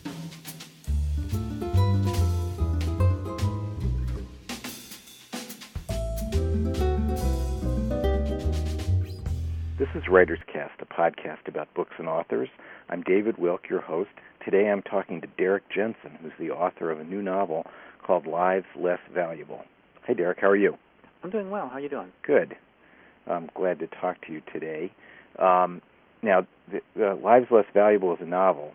This is Writer's Cast, a podcast about books and authors. I'm David Wilk, your host. Today I'm talking to Derrick Jensen, who's the author of a new novel called Lives Less Valuable. Hey, Derrick, how are you? I'm doing well. How are you doing? Good. I'm glad to talk to you today. Now, Lives Less Valuable is a novel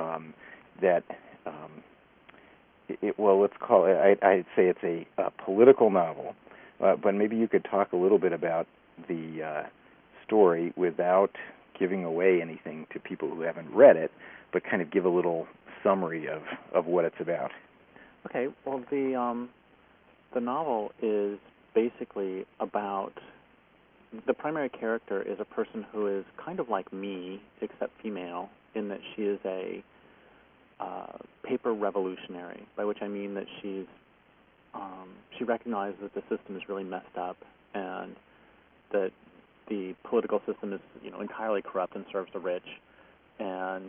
let's call it, I'd say it's a political novel, but maybe you could talk a little bit about the story without giving away anything to people who haven't read it, but kind of give a little summary of what it's about. Okay. Well, the novel is basically about the primary character is a person who is kind of like me, except female, in that she is a paper revolutionary, by which I mean that she recognizes that the system is really messed up and that the political system is, entirely corrupt and serves the rich, and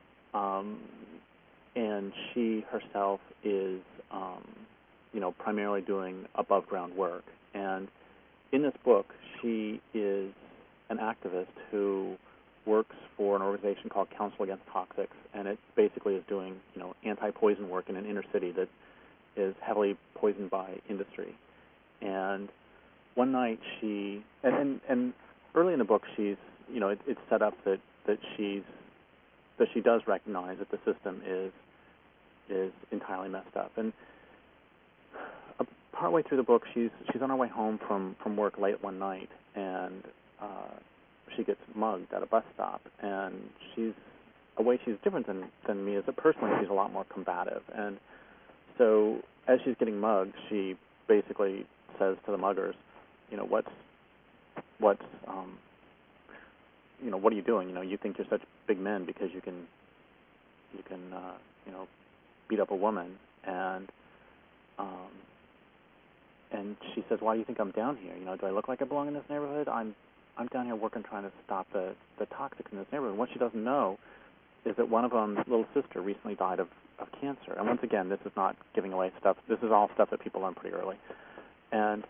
she herself is, primarily doing above ground work. And in this book, she is an activist who works for an organization called Council Against Toxics, and it basically is doing, anti-poison work in an inner city that is heavily poisoned by industry. And one night she, and early in the book, she's, it's set up that she does recognize that the system is entirely messed up. And partway through the book, she's on her way home from work late one night, and she gets mugged at a bus stop. And she's different than me as a person. She's a lot more combative. And so as she's getting mugged, she basically says to the muggers, what are you doing? You think you're such big men because you can beat up a woman. And she says, why do you think I'm down here? Do I look like I belong in this neighborhood? I'm down here working, trying to stop the toxics in this neighborhood. And what she doesn't know is that one of them's little sister recently died of cancer. And once again, this is not giving away stuff. This is all stuff that people learn pretty early. And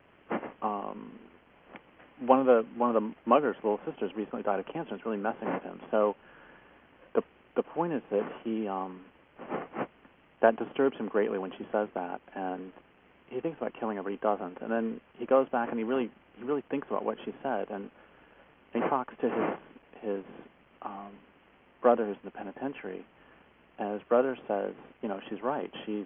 one of the muggers' little sisters recently died of cancer. It's really messing with him. So the point is that he that disturbs him greatly when she says that, and he thinks about killing her, but he doesn't. And then he goes back and he really thinks about what she said, and he talks to his brother who's in the penitentiary, and his brother says, she's right. She's,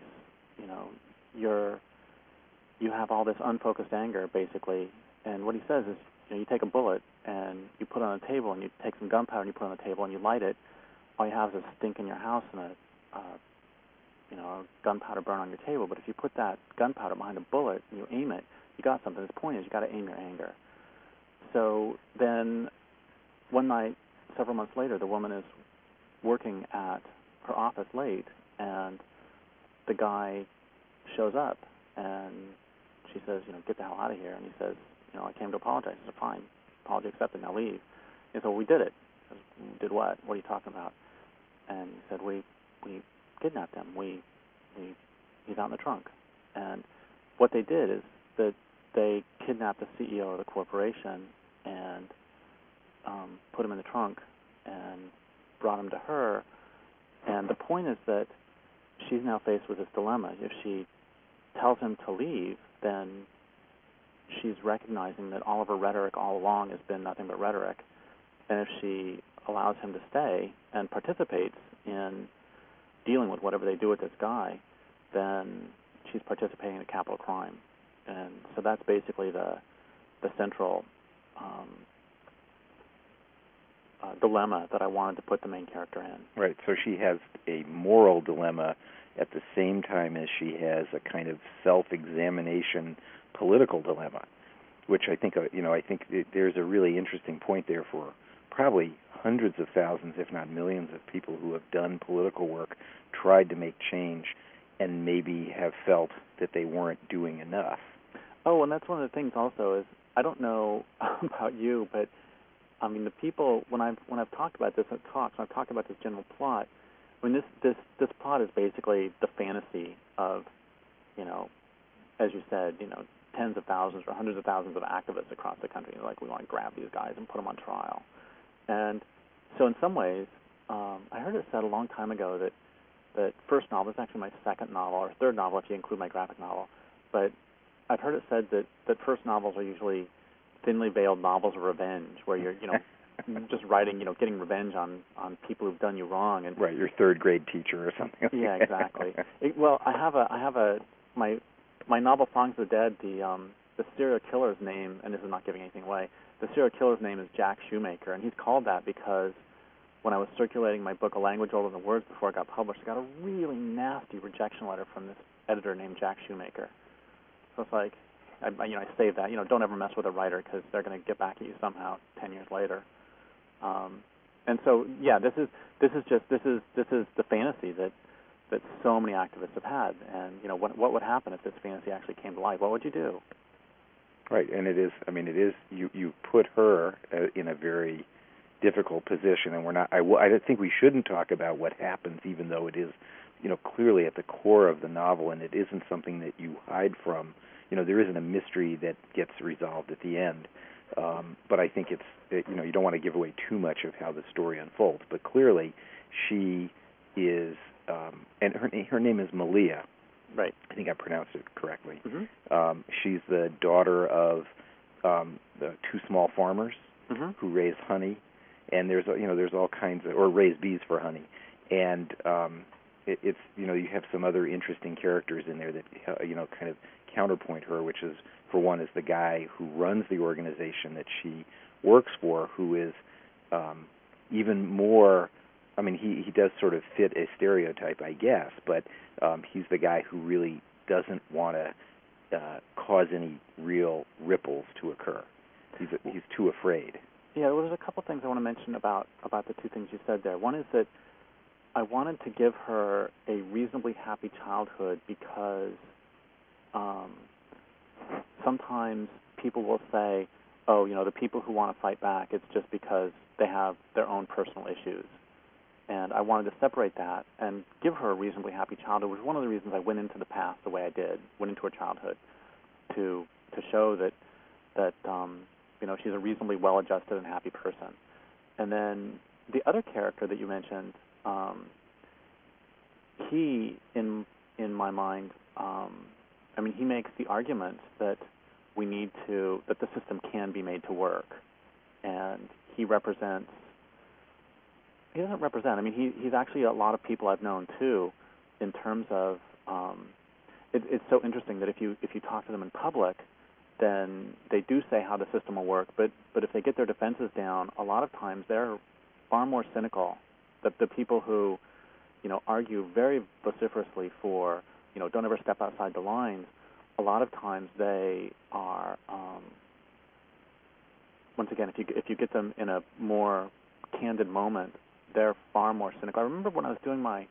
you have all this unfocused anger, basically. And what he says is, you take a bullet and you put it on a table, and you take some gunpowder and you put it on the table and you light it. All you have is a stink in your house and a gunpowder burn on your table. But if you put that gunpowder behind a bullet and you aim it, you got something. His point is you got to aim your anger. So then one night, several months later, the woman is working at her office late, and the guy shows up, and she says, get the hell out of here. And he says, I came to apologize. He said, fine, apology accepted, now leave. He said, well, we did it. He says, did what? What are you talking about? And he said, we kidnapped him. He's out in the trunk. And what they did is that they kidnapped the CEO of the corporation and put him in the trunk and brought him to her. And the point is that she's now faced with this dilemma. If she tells him to leave, then she's recognizing that all of her rhetoric all along has been nothing but rhetoric. And if she allows him to stay and participates in dealing with whatever they do with this guy, then she's participating in a capital crime. And so that's basically the central dilemma that I wanted to put the main character in. Right. So she has a moral dilemma at the same time as she has a kind of self-examination political dilemma, which I think there's a really interesting point there for probably hundreds of thousands, if not millions, of people who have done political work, tried to make change, and maybe have felt that they weren't doing enough. Oh, and that's one of the things also is, I don't know about you, but I mean the people, when I've talked about this at talks, I've talked about this general plot, I mean, this plot is basically the fantasy of, as you said, tens of thousands or hundreds of thousands of activists across the country. Like, we want to grab these guys and put them on trial. And so in some ways, I heard it said a long time ago that first novel is actually my second novel, or third novel if you include my graphic novel. But I've heard it said that first novels are usually thinly veiled novels of revenge, where you're, just writing, getting revenge on people who've done you wrong. And right, your third grade teacher or something like yeah, exactly. Well, I have my novel Songs of the Dead, the serial killer's name, and this is not giving anything away, the serial killer's name is Jack Shoemaker, and he's called that because when I was circulating my book, A Language Older Than Words, before it got published, I got a really nasty rejection letter from this editor named Jack Shoemaker. So it's like, I saved that. Don't ever mess with a writer because they're going to get back at you somehow 10 years later. And so, yeah, this is the fantasy that so many activists have had. And what would happen if this fantasy actually came to life? What would you do? Right, and it is. I mean, it is. You put her in a very difficult position, and we're not. I think we shouldn't talk about what happens, even though it is, clearly at the core of the novel, and it isn't something that you hide from. There isn't a mystery that gets resolved at the end. But I think you don't want to give away too much of how the story unfolds. But clearly, she is, and her name is Malia. Right. I think I pronounced it correctly. Mm-hmm. She's the daughter of the two small farmers mm-hmm. who raise honey, and there's all kinds of, or raise bees for honey, and it's you have some other interesting characters in there that kind of counterpoint her, which is, for one, is the guy who runs the organization that she works for, who is even more. I mean, he does sort of fit a stereotype, I guess, but he's the guy who really doesn't want to cause any real ripples to occur. He's too afraid. Yeah, well, there's a couple things I want to mention about the two things you said there. One is that I wanted to give her a reasonably happy childhood because sometimes people will say, oh, the people who want to fight back, it's just because they have their own personal issues. And I wanted to separate that and give her a reasonably happy childhood, which was one of the reasons I went into the past the way I did, went into her childhood, to show that she's a reasonably well-adjusted and happy person. And then the other character that you mentioned, he, in my mind, he makes the argument that that the system can be made to work, and he doesn't represent. He's actually a lot of people I've known too, in terms of it's so interesting that if you talk to them in public, then they do say how the system will work, but if they get their defenses down, a lot of times they're far more cynical. The people who argue very vociferously for don't ever step outside the lines, a lot of times they are once again, if you get them in a more candid moment, they're far more cynical. I remember when I was doing my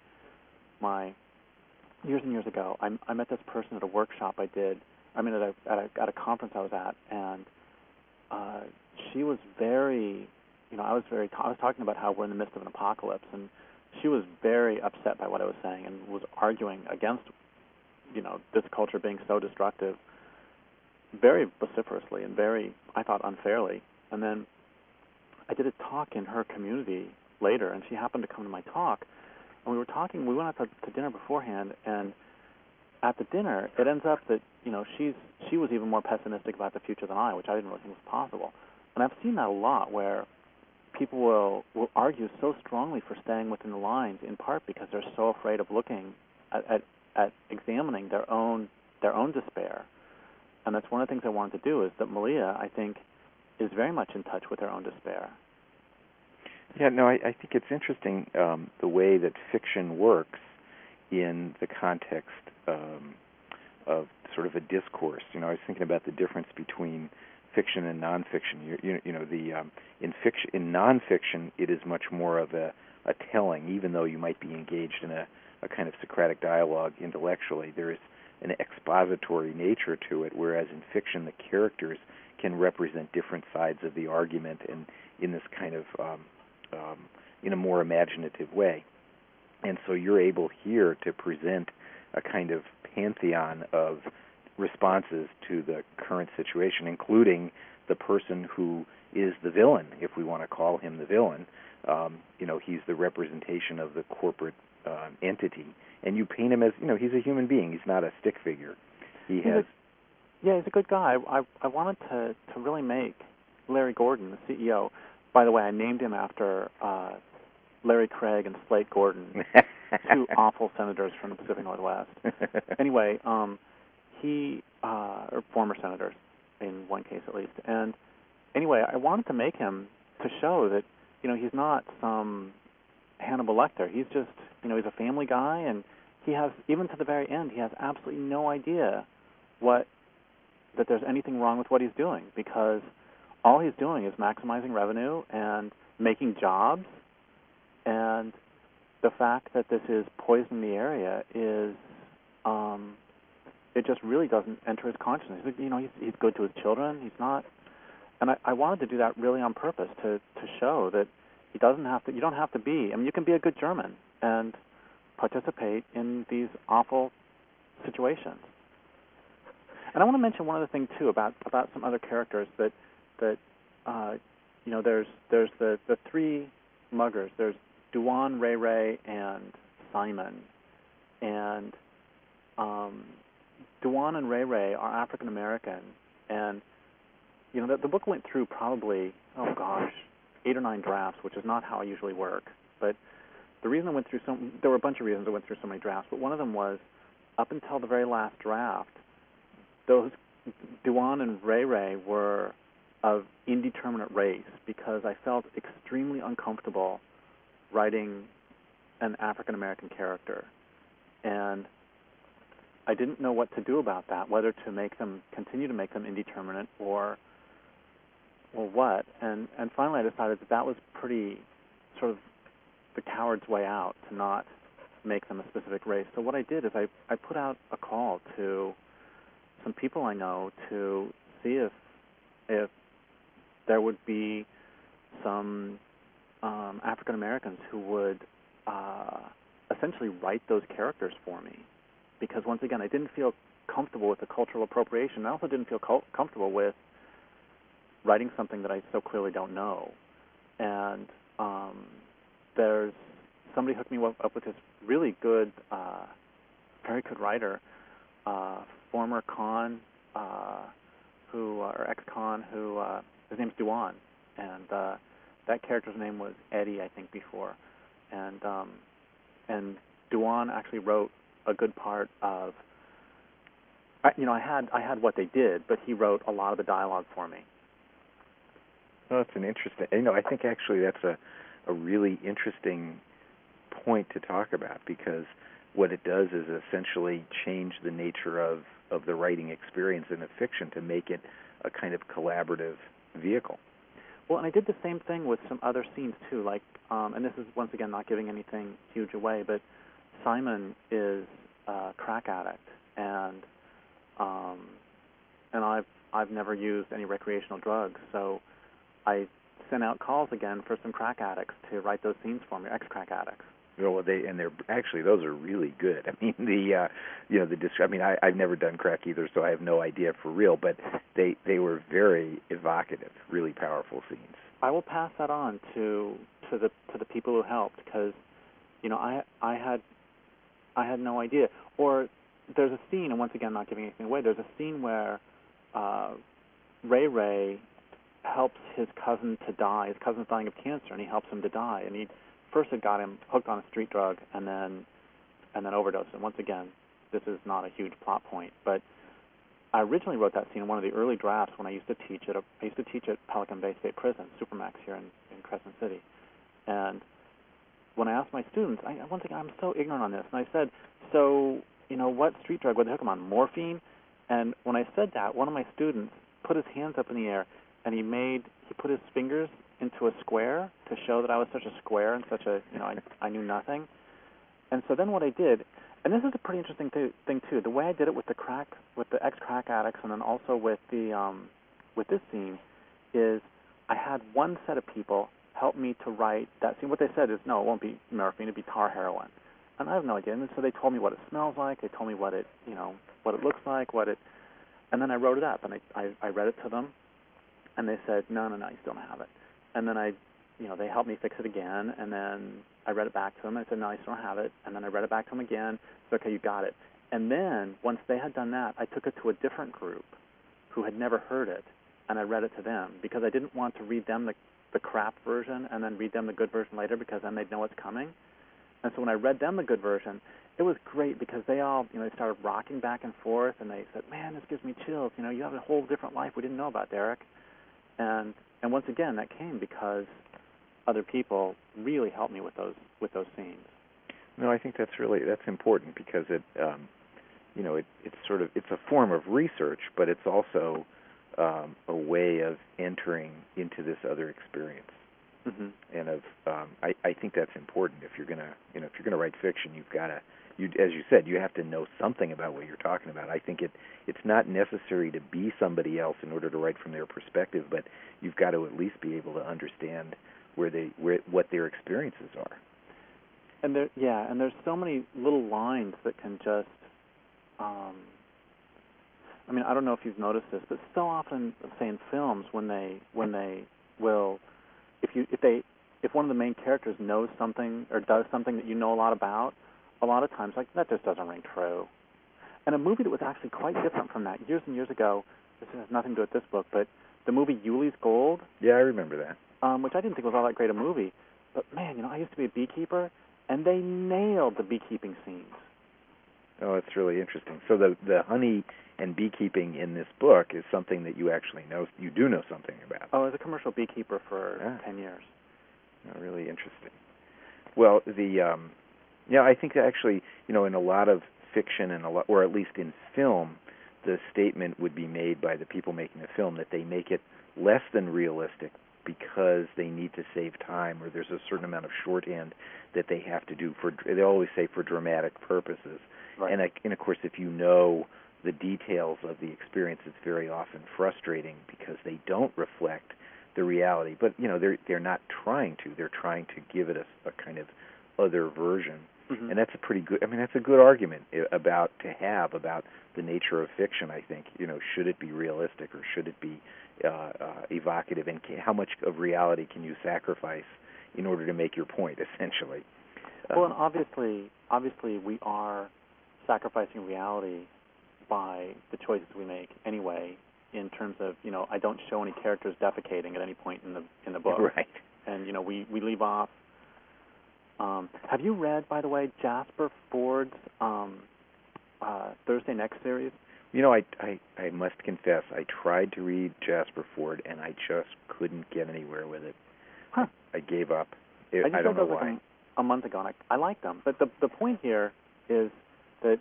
years and years ago, I met this person at a workshop I did. At a conference I was at, and she was very, I was talking about how we're in the midst of an apocalypse, and she was very upset by what I was saying and was arguing against, this culture being so destructive, very vociferously and very, I thought, unfairly. And then I did a talk in her community later, and she happened to come to my talk, and we were talking. We went out to dinner beforehand, and at the dinner, it ends up that she was even more pessimistic about the future than I, which I didn't really think was possible. And I've seen that a lot, where people will argue so strongly for staying within the lines, in part because they're so afraid of looking at examining their own despair. And that's one of the things I wanted to do, is that Malia, I think, is very much in touch with her own despair. Yeah, no, I think it's interesting the way that fiction works in the context of sort of a discourse. I was thinking about the difference between fiction and nonfiction. In nonfiction, it is much more of a telling, even though you might be engaged in a kind of Socratic dialogue intellectually. There is an expository nature to it, whereas in fiction, the characters can represent different sides of the argument, and in this kind of in a more imaginative way. And so you're able here to present a kind of pantheon of responses to the current situation, including the person who is the villain, if we want to call him the villain. He's the representation of the corporate entity, and you paint him as, he's a human being. He's not a stick figure. He's a good guy. I wanted to really make Larry Gordon the CEO. By the way, I named him after Larry Craig and Slate Gordon, two awful senators from the Pacific Northwest. Anyway, or former senators in one case at least. And anyway, I wanted to make him to show that, he's not some Hannibal Lecter. He's just, he's a family guy, and he has, even to the very end, he has absolutely no idea that there's anything wrong with what he's doing, because all he's doing is maximizing revenue and making jobs, and the fact that this is poisoning the area is, it just really doesn't enter his consciousness. He's good to his children. He's not, and I wanted to do that really on purpose to show that you don't have to be, you can be a good German and participate in these awful situations. And I want to mention one other thing too about some other characters that there's the three muggers. There's Duan, Ray Ray, and Simon. And Duan and Ray Ray are African American, and the book went through probably 8 or 9 drafts, which is not how I usually work. But the reason I went through there were a bunch of reasons I went through so many drafts, but one of them was up until the very last draft, those Duan and Ray Ray were of indeterminate race, because I felt extremely uncomfortable writing an African American character, and I didn't know what to do about that, whether to continue to make them indeterminate or what. And finally I decided that was pretty sort of the coward's way out, to not make them a specific race. So what I did is I put out a call to some people I know to see if there would be some African Americans who would essentially write those characters for me. Because once again, I didn't feel comfortable with the cultural appropriation. I also didn't feel comfortable with writing something that I so clearly don't know. And there's somebody hooked me up with this really good, very good writer, former con, or ex-con, who his name's Duan, and that character's name was Eddie, I think, before, and Duan actually wrote a good part of. I had what they did, but he wrote a lot of the dialogue for me. Well, that's an interesting. I think actually that's a really interesting point to talk about, because what it does is essentially change the nature of the writing experience in a fiction to make it a kind of collaborative vehicle. Well, and I did the same thing with some other scenes too, like, and this is once again not giving anything huge away, but Simon is a crack addict, and I've never used any recreational drugs, so I sent out calls again for some crack addicts to write those scenes for me, ex-crack addicts. Well, they're actually, those are really good. I mean, I've never done crack either, so I have no idea for real. But they were very evocative, really powerful scenes. I will pass that on to the people who helped, because I had no idea. Or there's a scene, and once again, not giving anything away. There's a scene where Ray Ray helps his cousin to die. His cousin's dying of cancer, and he helps him to die. And he first had got him hooked on a street drug, and then overdosed. And once again, this is not a huge plot point, but I originally wrote that scene in one of the early drafts when I used to teach at Pelican Bay State Prison, Supermax here in Crescent City. And when I asked my students, once again, I'm so ignorant on this, and I said, so, what street drug would they hook him on? Morphine? And when I said that, one of my students put his hands up in the air, and he put his fingers into a square to show that I was such a square and such a, I knew nothing. And so then what I did, and this is a pretty interesting thing too, the way I did it with the ex-crack addicts, and then also with this scene, is I had one set of people help me to write that scene. What they said is, no, it won't be morphine, it'll be tar heroin. And I have no idea. And so they told me what it smells like. They told me what it, what it looks like, and then I wrote it up, and I read it to them, and they said, no, you still don't have it. And then they helped me fix it again, and then I read it back to them, and I said, no, you still don't have it. And then I read it back to them again. Said, okay, you got it. And then once they had done that, I took it to a different group who had never heard it, and I read it to them because I didn't want to read them the crap version and then read them the good version later, because then they'd know what's coming. And so when I read them the good version, it was great because they all, they started rocking back and forth, and they said, man, this gives me chills. You have a whole different life we didn't know about, Derek. And once again, that came because other people really helped me with those scenes. No, I think that's important because it's a form of research, but it's also a way of entering into this other experience. Mm-hmm. And I think that's important. If you're gonna write fiction, you've got to, as you said, you have to know something about what you're talking about. I think it's not necessary to be somebody else in order to write from their perspective, but you've got to at least be able to understand what their experiences are. And there's so many little lines that can just, I don't know if you've noticed this, but so often, say in films, when they will, if one of the main characters knows something or does something that you know a lot about, a lot of times, like, that just doesn't ring true. And a movie that was actually quite different from that, years and years ago, this has nothing to do with this book, but the movie Yuli's Gold. Yeah, I remember that. Which I didn't think was all that great a movie. But, man, I used to be a beekeeper, and they nailed the beekeeping scenes. Oh, it's really interesting. So the honey and beekeeping in this book is something that you actually know, you do know something about. Oh, I was a commercial beekeeper for 10 years. Oh, really interesting. Well, I think that actually, in a lot of fiction or at least in film, the statement would be made by the people making the film that they make it less than realistic because they need to save time, or there's a certain amount of shorthand that they have to do they always say for dramatic purposes. Right. And of course, if you know the details of the experience, it's very often frustrating because they don't reflect the reality. But they're not trying to. They're trying to give it a kind of other version. Mm-hmm. And that's a pretty good. That's a good argument about the nature of fiction. I think should it be realistic or should it be evocative, and how much of reality can you sacrifice in order to make your point? Essentially. Well, and obviously, we are sacrificing reality by the choices we make anyway. In terms of I don't show any characters defecating at any point in the book. Right. And we leave off. Have you read, by the way, Jasper Ford's Thursday Next series? I must confess, I tried to read Jasper Ford, and I just couldn't get anywhere with it. Huh. I gave up. I don't know why. Like a month ago, and I like them. But the point here is that,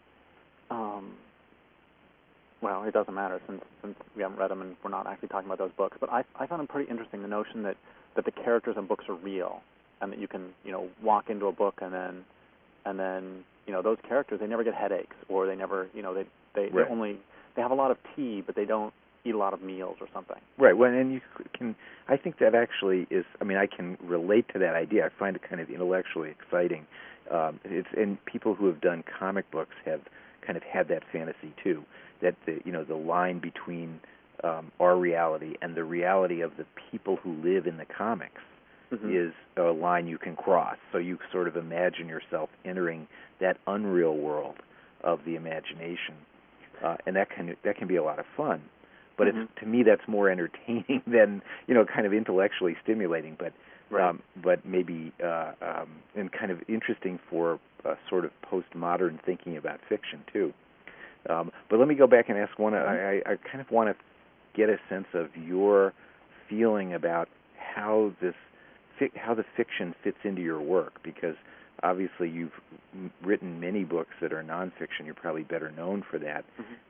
well, it doesn't matter since we haven't read them and we're not actually talking about those books. But I found them pretty interesting, the notion that the characters in books are real, and that you can walk into a book and then those characters, they never get headaches, or they never they have a lot of tea, but they don't eat a lot of meals or something. Right. Well, and you can. I think that actually is. I can relate to that idea. I find it kind of intellectually exciting. And people who have done comic books have kind of had that fantasy too. That the line between our reality and the reality of the people who live in the comics is a line you can cross. So you sort of imagine yourself entering that unreal world of the imagination, and that can be a lot of fun. But to me, that's more entertaining than kind of intellectually stimulating. But maybe and kind of interesting for sort of postmodern thinking about fiction too. But let me go back and ask one. I kind of want to get a sense of your feeling about how the fiction fits into your work, because obviously you've written many books that are nonfiction. You're probably better known for that.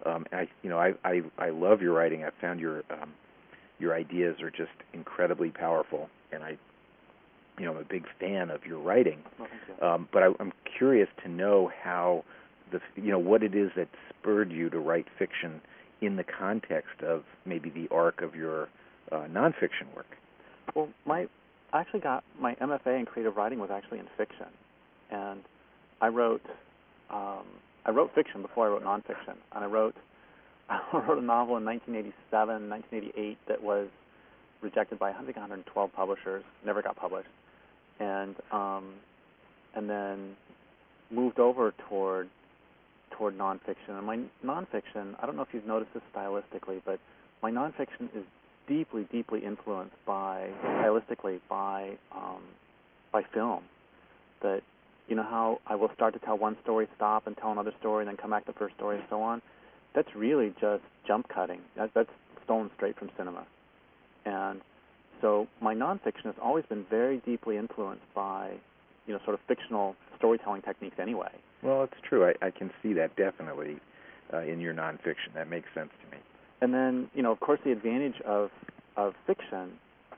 I love your writing. I've found your ideas are just incredibly powerful, and I'm a big fan of your writing. Well, thank you. But I'm curious to know how what it is that spurred you to write fiction in the context of maybe the arc of your nonfiction work. Well, I actually got my MFA in creative writing was actually in fiction, and I wrote fiction before I wrote nonfiction, and I wrote a novel in 1987, 1988 that was rejected by I think 112 publishers, never got published, and then moved over toward nonfiction. And my nonfiction, I don't know if you've noticed this stylistically, but my nonfiction is deeply, deeply influenced stylistically by film. That, you know how I will start to tell one story, stop, and tell another story, and then come back to the first story, and so on? That's really just jump cutting. That's stolen straight from cinema. And so my nonfiction has always been very deeply influenced by, sort of fictional storytelling techniques anyway. Well, it's true. I can see that definitely in your nonfiction. That makes sense to me. And then, of course, the advantage of nonfiction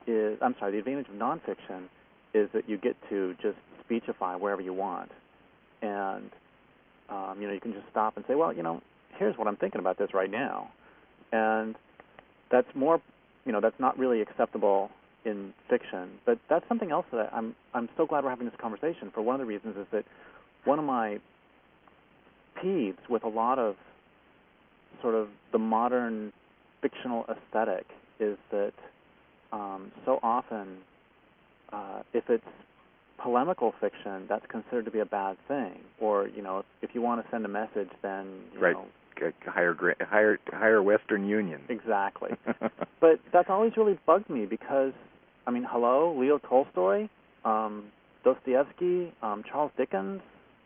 is that you get to just speechify wherever you want. And, you can just stop and say, well, here's what I'm thinking about this right now. And that's more, that's not really acceptable in fiction. But that's something else that I'm so glad we're having this conversation for. One of the reasons is that one of my peeves with a lot of sort of the modern fictional aesthetic is that so often if it's polemical fiction, that's considered to be a bad thing. Or, if you want to send a message, then, right. Hire Western Union. Exactly. But that's always really bugged me because, hello, Leo Tolstoy, Dostoevsky, Charles Dickens,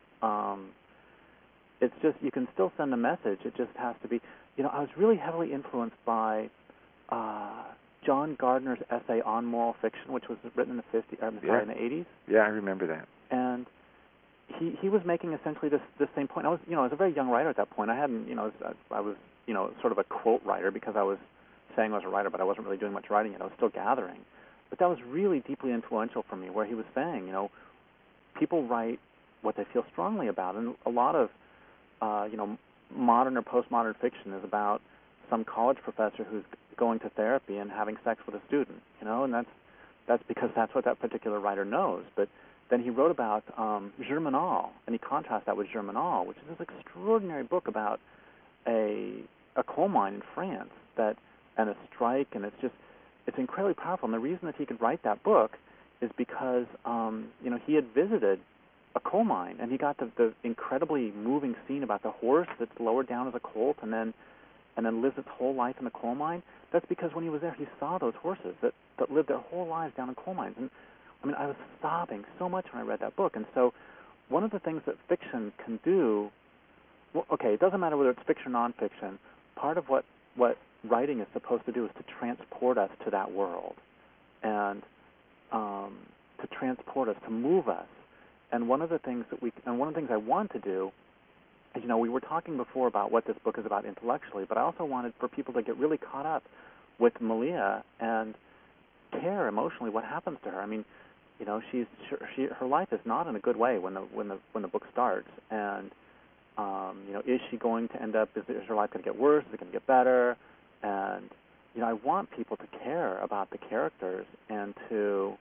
it's just, you can still send a message. It just has to be, I was really heavily influenced by John Gardner's essay on moral fiction, which was written in the in the 80s. Yeah, I remember that. And he was making essentially this same point. I was a very young writer at that point. I hadn't, I was, sort of a quote writer because I was saying I was a writer, but I wasn't really doing much writing yet. I was still gathering. But that was really deeply influential for me, where he was saying, people write what they feel strongly about, and a lot of, modern or postmodern fiction is about some college professor who's going to therapy and having sex with a student, and that's because that's what that particular writer knows. But then he wrote about Germinal, and he contrasts that with Germinal, which is this extraordinary book about a coal mine in France and a strike, and it's incredibly powerful. And the reason that he could write that book is because he had visited a coal mine, and he got the incredibly moving scene about the horse that's lowered down as a colt and then lives its whole life in the coal mine. That's because when he was there, he saw those horses that lived their whole lives down in coal mines. And I was sobbing so much when I read that book. And so one of the things that fiction can do, it doesn't matter whether it's fiction or nonfiction, part of what writing is supposed to do is to transport us to that world and to transport us, to move us. And one of the things I want to do is, we were talking before about what this book is about intellectually, but I also wanted for people to get really caught up with Malia and care emotionally what happens to her. Her life is not in a good way when the book starts, and is she going to end up? Is her life going to get worse? Is it going to get better? And I want people to care about the characters and to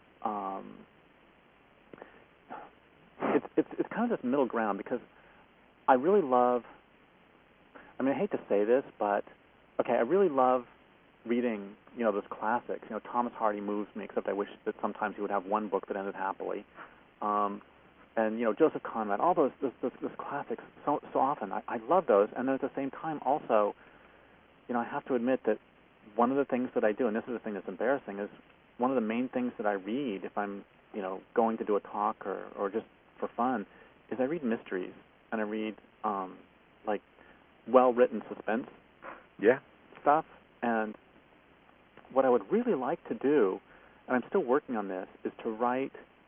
it's kind of this middle ground, because I really love, I hate to say this, but I really love reading, those classics. Thomas Hardy moves me, except I wish that sometimes he would have one book that ended happily. And Joseph Conrad, all those classics, so often I love those. And then at the same time also, I have to admit that one of the things that I do, and this is the thing that's embarrassing, is one of the main things that I read if I'm, going to do a talk or just for fun, is I read mysteries, and I read like well-written suspense stuff. And what I would really like to do, and I'm still working on this, is to write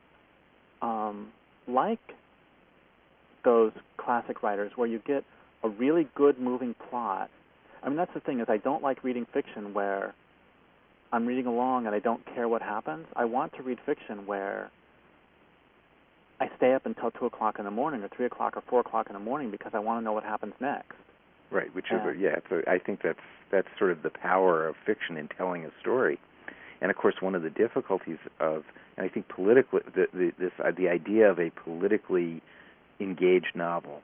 like those classic writers where you get a really good moving plot. That's the thing, is I don't like reading fiction where I'm reading along and I don't care what happens. I want to read fiction where I stay up until 2 o'clock in the morning or 3 o'clock or 4 o'clock in the morning because I want to know what happens next. Right, which is, I think that's sort of the power of fiction in telling a story. And, of course, one of the difficulties of, and I think politically, the idea of a politically engaged novel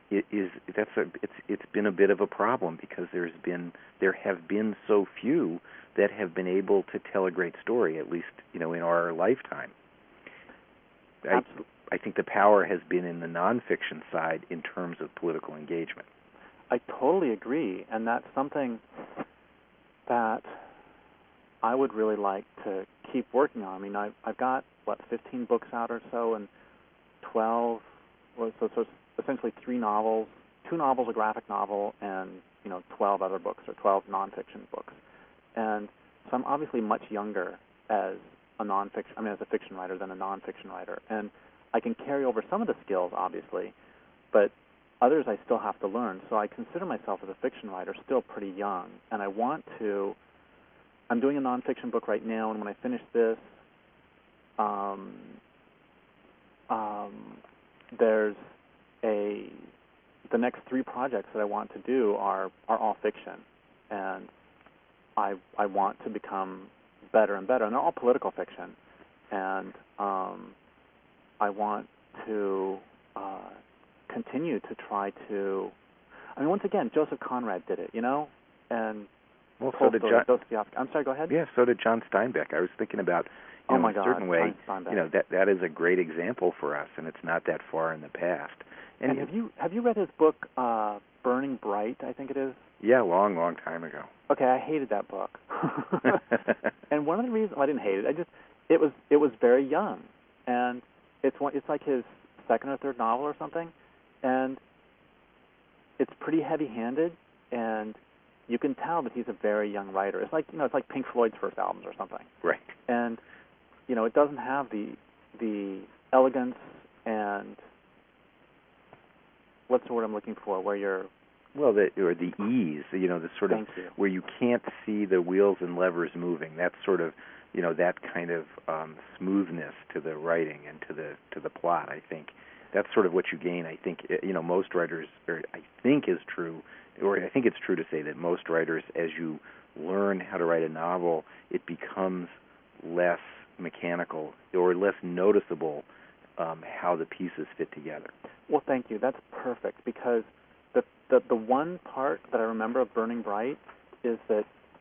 it's been a bit of a problem because there have been so few that have been able to tell a great story, at least in our lifetime. Absolutely. I think the power has been in the nonfiction side in terms of political engagement. I totally agree, and that's something that I would really like to keep working on. I mean, I've got 15 books out or so, and 12, so it's essentially 3 novels, 2 novels, a graphic novel, and 12 other books or 12 nonfiction books. And so I'm obviously much younger as a fiction writer than a nonfiction writer, and I can carry over some of the skills, obviously, but others I still have to learn. So I consider myself as a fiction writer still pretty young, and I'm doing a nonfiction book right now, and when I finish this, there's the next 3 projects that I want to do are all fiction, and I want to become better and better, and they're all political fiction, and I want to continue to try to. I mean, once again, Joseph Conrad did it, and well, so did John. I'm sorry, go ahead. Yeah, so did John Steinbeck. I was thinking about, in a certain way, that is a great example for us, and it's not that far in the past. And have you read his book, Burning Bright? I think it is. Yeah, long time ago. Okay, I hated that book, and one of the reasons I didn't hate it, it was very young, and it's like his second or third novel or something, and it's pretty heavy-handed, and you can tell that he's a very young writer. It's like Pink Floyd's first albums or something. Right. And it doesn't have the elegance and what's the word I'm looking for? Where you're or the ease, the sort of where you can't see the wheels and levers moving. That's sort of that kind of smoothness to the writing and to the plot. I think that's sort of what you gain. I think most writers, or I think is true, or I think it's true to say that most writers, as you learn how to write a novel, it becomes less mechanical or less noticeable how the pieces fit together. Well, thank you. That's perfect, because the one part that I remember of Burning Bright is that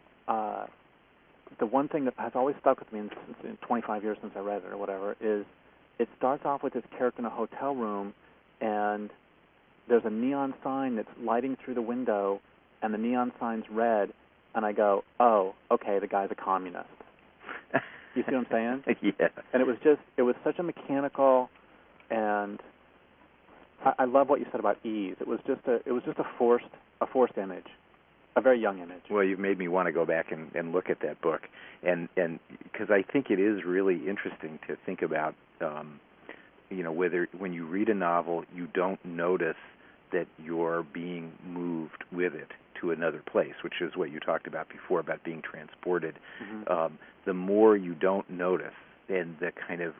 the one thing that has always stuck with me in 25 years since I read it or whatever is it starts off with this character in a hotel room, and there's a neon sign that's lighting through the window, and the neon sign's red, and I go, oh, okay, the guy's a communist. You see what I'm saying? Yeah. And it was such a mechanical, and I love what you said about ease. It was just a forced image, a very young image. Well, you've made me want to go back and look at that book, and because I think it is really interesting to think about, whether when you read a novel, you don't notice that you're being moved with it to another place, which is what you talked about before about being transported. Mm-hmm. The more you don't notice, then the kind of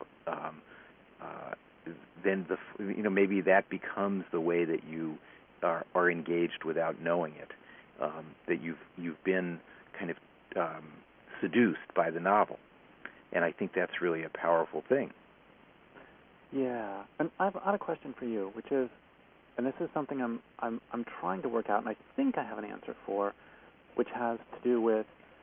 maybe that becomes the way that you are engaged without knowing it. That you've been kind of seduced by the novel, and I think that's really a powerful thing. Yeah, and I have a question for you, which is, and this is something I'm trying to work out, and I think I have an answer for, which has to do with,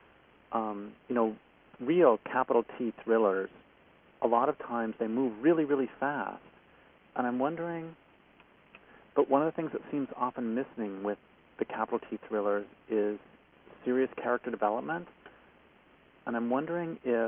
real capital T thrillers. A lot of times they move really, really fast, and I'm wondering. But one of the things that seems often missing with the capital T thrillers is serious character development, and I'm wondering if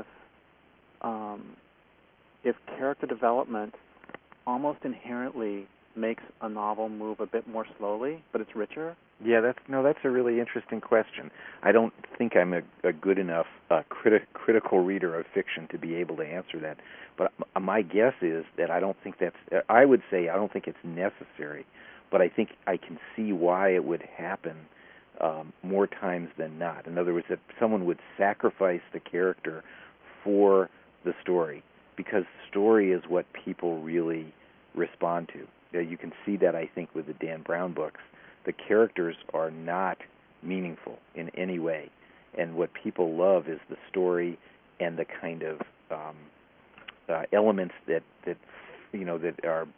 character development almost inherently makes a novel move a bit more slowly, but it's richer. Yeah, that's a really interesting question. I don't think I'm a good enough critical reader of fiction to be able to answer that. But my guess is that I don't think it's necessary, but I think I can see why it would happen more times than not. In other words, that someone would sacrifice the character for the story, because story is what people really respond to. You can see that, I think, with the Dan Brown books. The characters are not meaningful in any way, and what people love is the story and the kind of elements that are built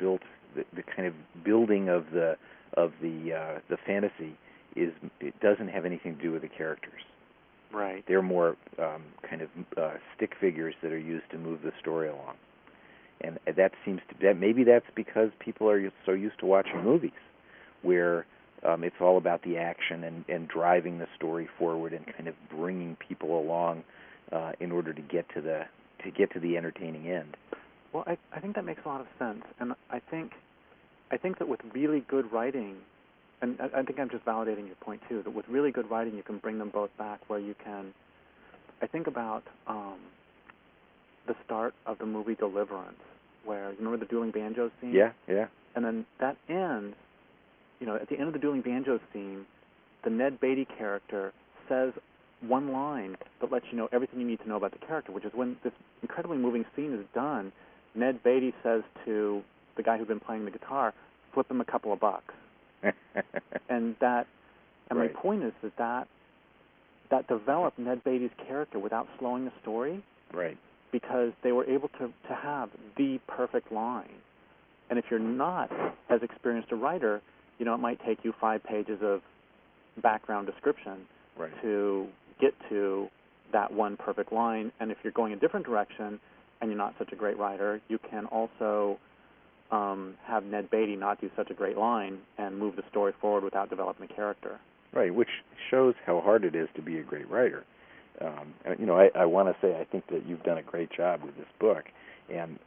the kind of building of the fantasy it doesn't have anything to do with the characters. Right. They're more kind of stick figures that are used to move the story along. And that seems to maybe that's because people are so used to watching movies where it's all about the action and driving the story forward and kind of bringing people along in order to get to the entertaining end. Well, I think that makes a lot of sense, and I think that with really good writing, and I think I'm just validating your point too, that with really good writing you can bring them both back where you can. I think about the start of the movie Deliverance, where you remember the dueling banjos scene? Yeah. And then that ends, at the end of the dueling banjos scene, the Ned Beatty character says one line that lets you know everything you need to know about the character, which is when this incredibly moving scene is done, Ned Beatty says to the guy who'd been playing the guitar, flip him a couple of bucks. and right. My point is that developed Ned Beatty's character without slowing the story. Right. Because they were able to have the perfect line. And if you're not as experienced a writer, it might take you 5 pages of background description to get to that one perfect line. And if you're going a different direction and you're not such a great writer, you can also have Ned Beatty not do such a great line and move the story forward without developing the character. Right, which shows how hard it is to be a great writer. I want to say I think that you've done a great job with this book, and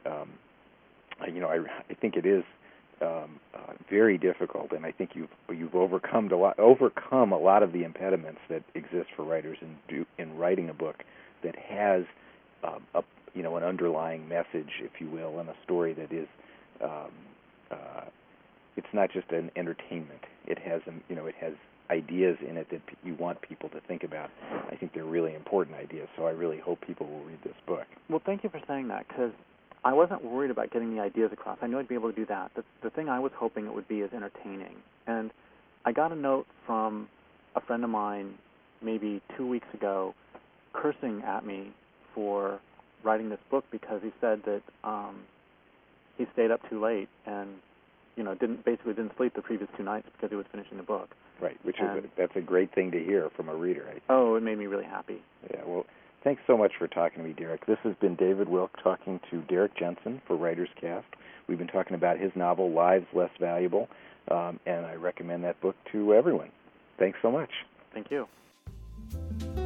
I think it is very difficult, and I think you've overcome a lot of the impediments that exist for writers in writing a book that has an underlying message, if you will, and a story that is it's not just an entertainment. It has it has ideas in it that you want people to think about. I think they're really important ideas, so I really hope people will read this book. Well, thank you for saying that, because I wasn't worried about getting the ideas across. I knew I'd be able to do that. The thing I was hoping it would be is entertaining. And I got a note from a friend of mine maybe 2 weeks ago cursing at me for writing this book because he said that he stayed up too late and didn't sleep the previous 2 nights because he was finishing the book. Right, that's a great thing to hear from a reader. Oh, it made me really happy. Yeah, well, thanks so much for talking to me, Derek. This has been David Wilk talking to Derek Jensen for Writers Cast. We've been talking about his novel, Lives Less Valuable, and I recommend that book to everyone. Thanks so much. Thank you.